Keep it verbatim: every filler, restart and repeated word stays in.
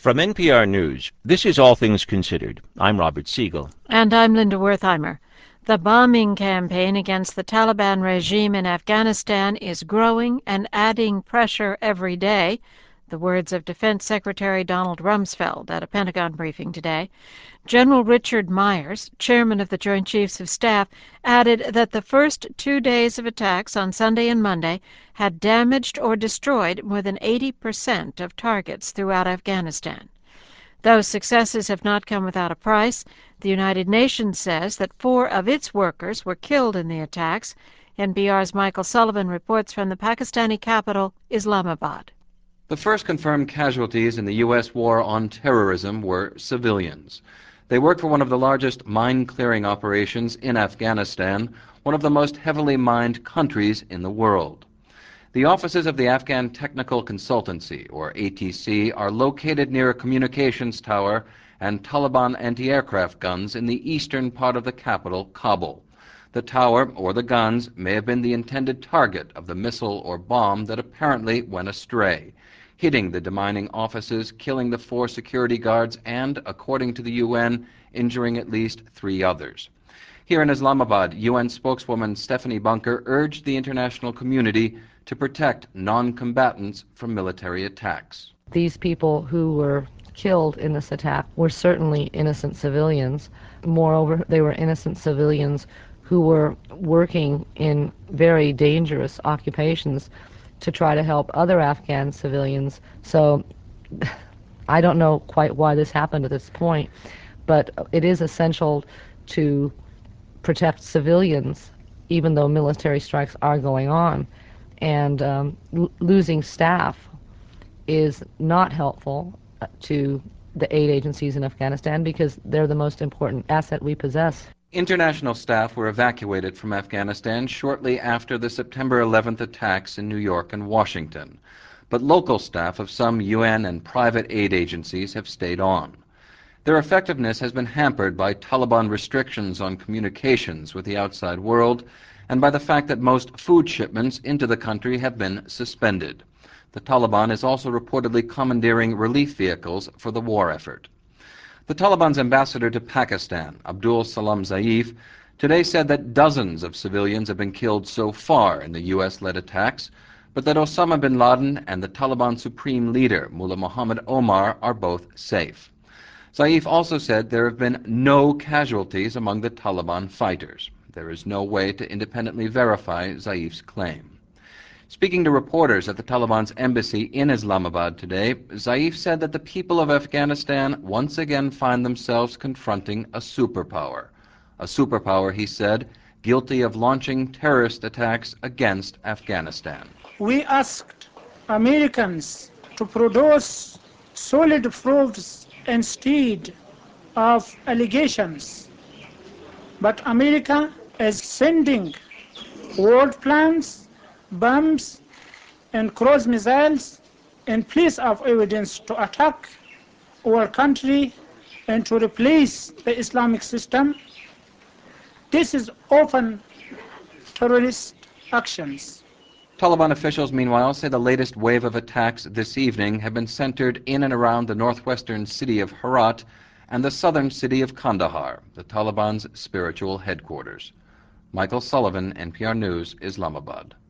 From N P R News, this is All Things Considered. I'm Robert Siegel. And I'm Linda Wertheimer. The bombing campaign against the Taliban regime in Afghanistan is growing and adding pressure every day. The words of Defense Secretary Donald Rumsfeld at a Pentagon briefing today. General Richard Myers, chairman of the Joint Chiefs of Staff, added that the first two days of attacks on Sunday and Monday had damaged or destroyed more than eighty percent of targets throughout Afghanistan. Those successes have not come without a price. The United Nations says that four of its workers were killed in the attacks. N P R's Michael Sullivan reports from the Pakistani capital, Islamabad. The first confirmed casualties in the U S war on terrorism were civilians. They worked for one of the largest mine-clearing operations in Afghanistan, one of the most heavily mined countries in the world. The offices of the Afghan Technical Consultancy, or A T C, are located near a communications tower and Taliban anti-aircraft guns in the eastern part of the capital, Kabul. The tower, or the guns, may have been the intended target of the missile or bomb that apparently went astray, hitting the demining offices, killing the four security guards, and, according to the U N, injuring at least three others. Here in Islamabad, U N spokeswoman Stephanie Bunker urged the international community to protect non-combatants from military attacks. These people who were killed in this attack were certainly innocent civilians. Moreover, they were innocent civilians who were working in very dangerous occupations to try to help other Afghan civilians. So I don't know quite why this happened at this point, but it is essential to protect civilians even though military strikes are going on. And um, l- losing staff is not helpful to the aid agencies in Afghanistan because they're the most important asset we possess. International staff were evacuated from Afghanistan shortly after the September eleventh attacks in New York and Washington. But local staff of some U N and private aid agencies have stayed on. Their effectiveness has been hampered by Taliban restrictions on communications with the outside world and by the fact that most food shipments into the country have been suspended. The Taliban is also reportedly commandeering relief vehicles for the war effort. The Taliban's ambassador to Pakistan, Abdul Salam Zaif, today said that dozens of civilians have been killed so far in the U S-led attacks, but that Osama bin Laden and the Taliban supreme leader, Mullah Muhammad Omar, are both safe. Zaif also said there have been no casualties among the Taliban fighters. There is no way to independently verify Zaif's claim. Speaking to reporters at the Taliban's embassy in Islamabad today, Zaif said that the people of Afghanistan once again find themselves confronting a superpower. A superpower, he said, guilty of launching terrorist attacks against Afghanistan. We asked Americans to produce solid proofs instead of allegations. But America is sending war plans, bombs, and cruise missiles in place of evidence to attack our country and to replace the Islamic system. This is often terrorist actions. Taliban officials, meanwhile, say the latest wave of attacks this evening have been centered in and around the northwestern city of Herat and the southern city of Kandahar, the Taliban's spiritual headquarters. Michael Sullivan, N P R News, Islamabad.